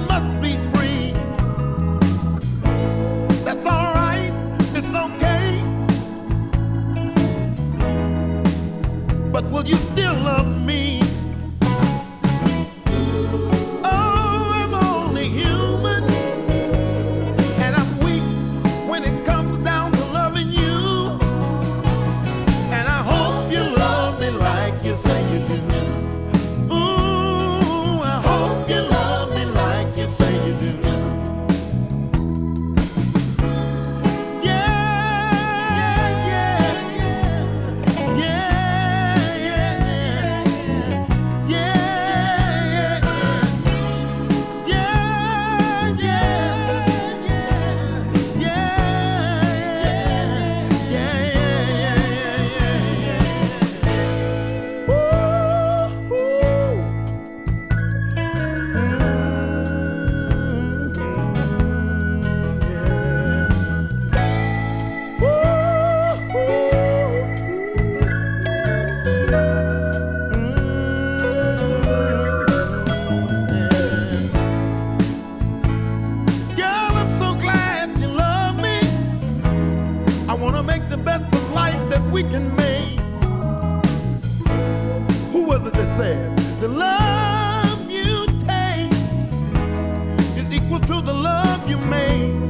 must be free. That's all right, it's okay. But will you still love me? Oh, I'm only human, and I'm weak when it comes down to loving you. And I hope you love me like you say you do. Ooh, I hope you love me like you say you do. Make the best of life that we can make. Who was it that said the love you take is equal to the love you make?